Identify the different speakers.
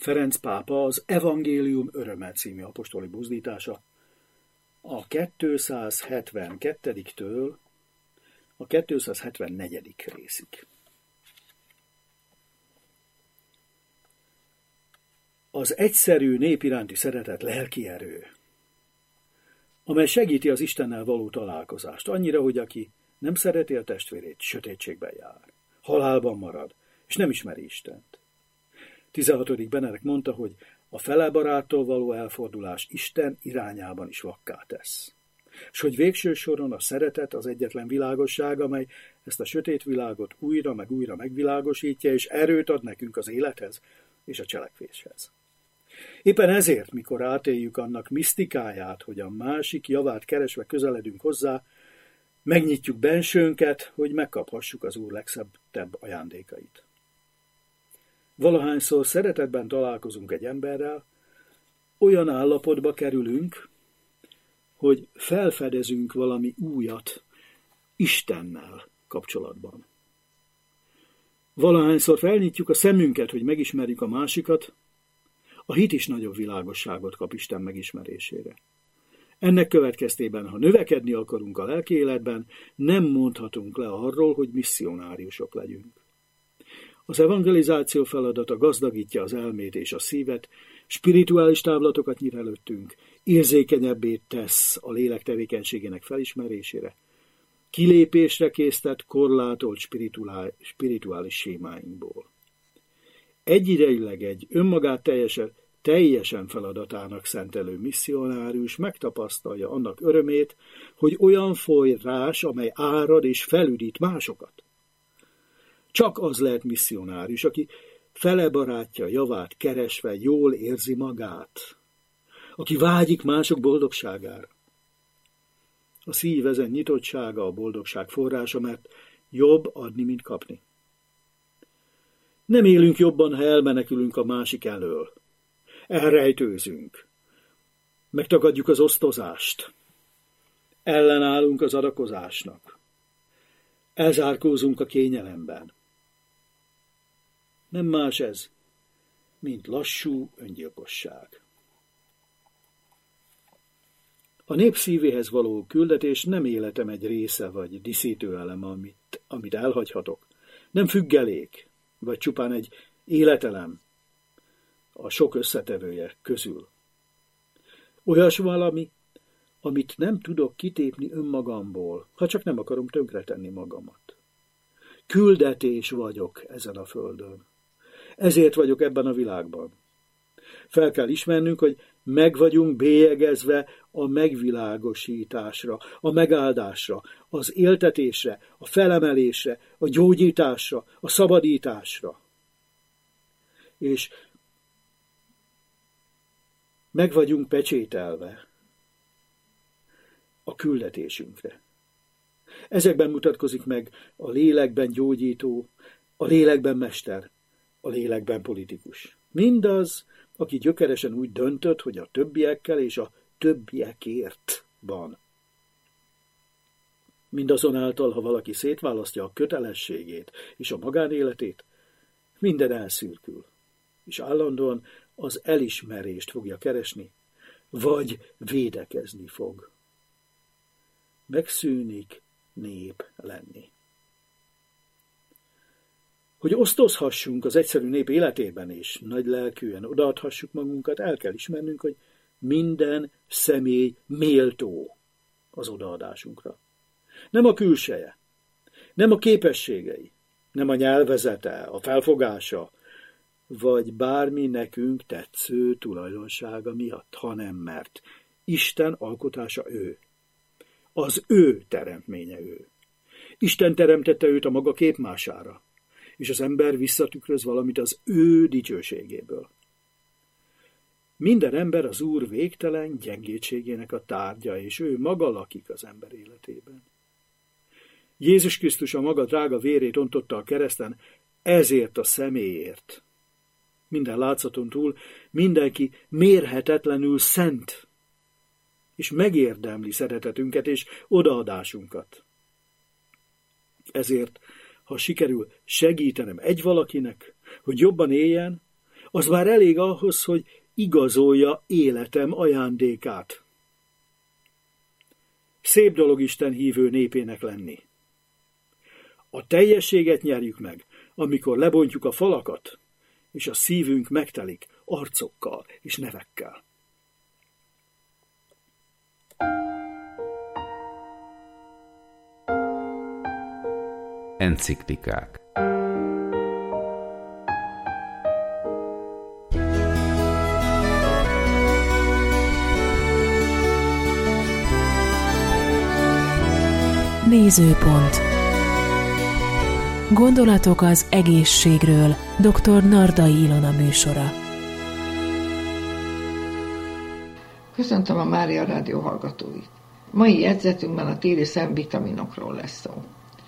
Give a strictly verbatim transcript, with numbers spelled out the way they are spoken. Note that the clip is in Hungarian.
Speaker 1: Ferenc pápa az Evangélium öröme című apostoli buzdítása a kétszázhetvenkettőtől a kétszázhetvennegyedik részig. Az egyszerű nép iránti szeretet lelki erő, amely segíti az Istennel való találkozást, annyira, hogy aki nem szereti a testvérét, sötétségben jár, halálban marad, és nem ismeri Istent. tizenhatodik Benedek mondta, hogy a fele baráttól való elfordulás Isten irányában is vakká tesz. És hogy végső soron a szeretet az egyetlen világosság, amely ezt a sötét világot újra meg újra megvilágosítja, és erőt ad nekünk az élethez és a cselekvéshez. Éppen ezért, mikor átéljük annak misztikáját, hogy a másik javát keresve közeledünk hozzá, megnyitjuk bensőnket, hogy megkaphassuk az Úr legszebb ajándékait. Valahányszor szeretetben találkozunk egy emberrel, olyan állapotba kerülünk, hogy felfedezünk valami újat Istennel kapcsolatban. Valahányszor felnyitjuk a szemünket, hogy megismerjük a másikat, a hit is nagyobb világosságot kap Isten megismerésére. Ennek következtében, ha növekedni akarunk a lelki életben, nem mondhatunk le arról, hogy misszionáriusok legyünk. Az evangelizáció feladata gazdagítja az elmét és a szívet, spirituális távlatokat nyit előttünk, érzékenyebbé tesz a lélek tevékenységének felismerésére, kilépésre késztet korlátolt spirituális sémáinkból. Egyidejűleg egy önmagát teljesen, teljesen feladatának szentelő misszionárius megtapasztalja annak örömét, hogy olyan forrás, amely árad és felüdít másokat. Csak az lehet misszionárius, aki fele barátja javát keresve jól érzi magát, aki vágyik mások boldogságára. A szív ezen nyitottsága a boldogság forrása, mert jobb adni, mint kapni. Nem élünk jobban, ha elmenekülünk a másik elől. Elrejtőzünk. Megtagadjuk az osztozást. Ellenállunk az adakozásnak. Elzárkózunk a kényelemben. Nem más ez, mint lassú öngyilkosság. A nép szívéhez való küldetés nem életem egy része vagy díszítőelem, amit, amit elhagyhatok. Nem függelék, vagy csupán egy életelem a sok összetevője közül. Olyas valami, amit nem tudok kitépni önmagamból, ha csak nem akarom tönkretenni magamat. Küldetés vagyok ezen a földön. Ezért vagyok ebben a világban. Fel kell ismernünk, hogy meg vagyunk bélyegezve a megvilágosításra, a megáldásra, az éltetésre, a felemelésre, a gyógyításra, a szabadításra. És meg vagyunk pecsételve a küldetésünkre. Ezekben mutatkozik meg a lélekben gyógyító, a lélekben mester, a lélekben politikus. Mindaz, aki gyökeresen úgy döntött, hogy a többiekkel és a többiekért van. Mindazonáltal, ha valaki szétválasztja a kötelességét és a magánéletét, minden elszürkül, és állandóan az elismerést fogja keresni, vagy védekezni fog. Megszűnik nép lenni. Hogy osztozhassunk az egyszerű nép életében, és nagy lelkűen odaadhassuk magunkat, el kell ismernünk, hogy minden személy méltó az odaadásunkra. Nem a külseje, nem a képességei, nem a nyelvezete, a felfogása, vagy bármi nekünk tetsző tulajdonsága miatt, hanem mert Isten alkotása ő. Az ő teremtménye ő. Isten teremtette őt a maga képmására, és az ember visszatükröz valamit az ő dicsőségéből. Minden ember az Úr végtelen gyengétségének a tárgya, és ő maga lakik az ember életében. Jézus Krisztus a maga drága vérét ontotta a kereszten, ezért a személyért. Minden látszaton túl mindenki mérhetetlenül szent, és megérdemli szeretetünket és odaadásunkat. Ezért, ha sikerül segítenem egy valakinek, hogy jobban éljen, Az már elég ahhoz, hogy igazolja életem ajándékát. Szép dolog Isten hívő népének lenni. A teljességet nyerjük meg, amikor lebontjuk a falakat, és a szívünk megtelik arcokkal és nevekkel.
Speaker 2: Enciklikák.
Speaker 3: Nézőpont. Gondolatok az egészségről. doktor Nardai Ilona műsora.
Speaker 4: Köszöntöm a Mária Rádió hallgatóit. Mai jegyzetünkben a téli szemvitaminokról lesz szó.